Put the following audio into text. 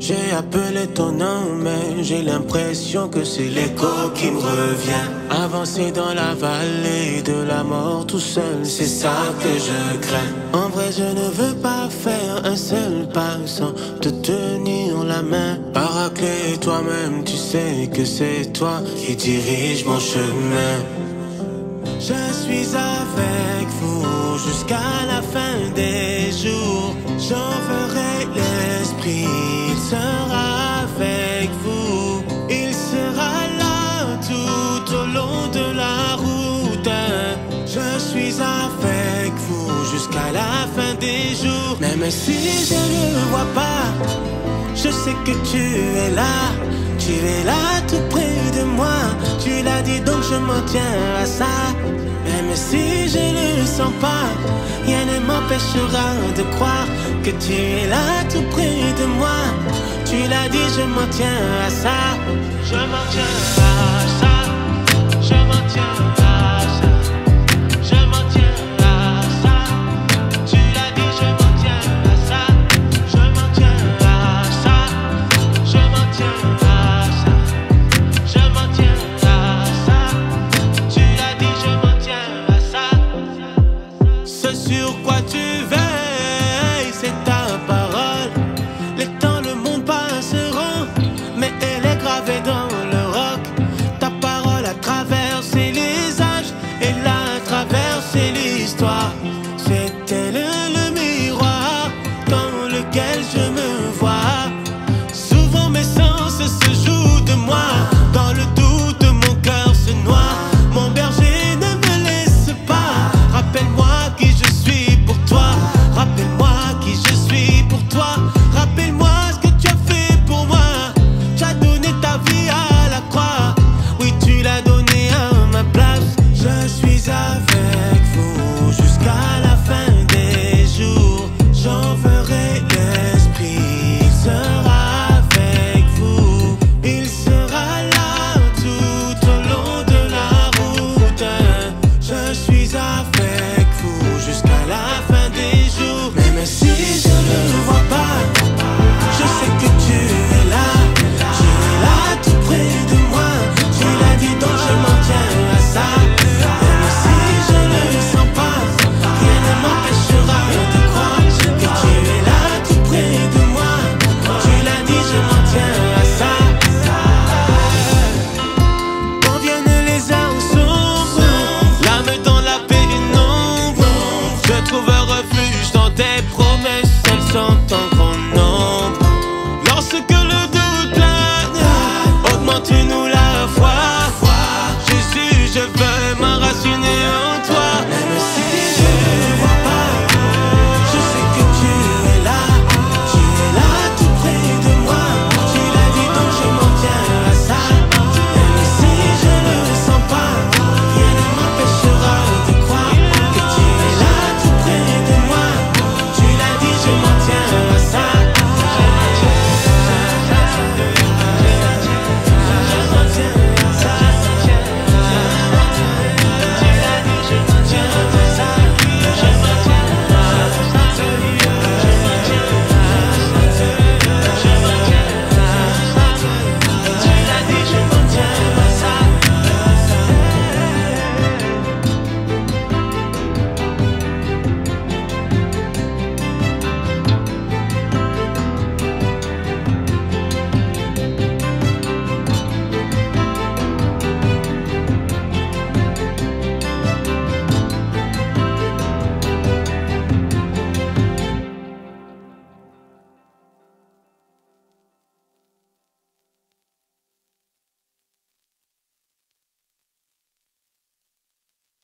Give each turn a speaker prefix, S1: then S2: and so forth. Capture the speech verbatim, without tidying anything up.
S1: J'ai appelé ton nom, mais j'ai l'impression que c'est l'écho qui me revient. Avancer dans la vallée de la mort tout seul, c'est ça que je crains. En vrai, je ne veux pas faire un seul pas sans te tenir la main. Paraclet, toi-même, tu sais que c'est toi qui dirige mon chemin. Je suis avec vous jusqu'à la fin des jours. J'enverrai l'esprit, il sera avec vous. Il sera là tout au long de la route. Je suis avec vous jusqu'à la fin des jours. Même si je ne le vois pas, je sais que tu es là. Tu es là tout près de moi. Tu l'as dit donc je m'en tiens à ça. Même si je ne le sens pas, rien ne m'empêchera de croire que tu es là tout près de moi. Tu l'as dit, je m'en tiens à ça. Je m'en tiens à ça.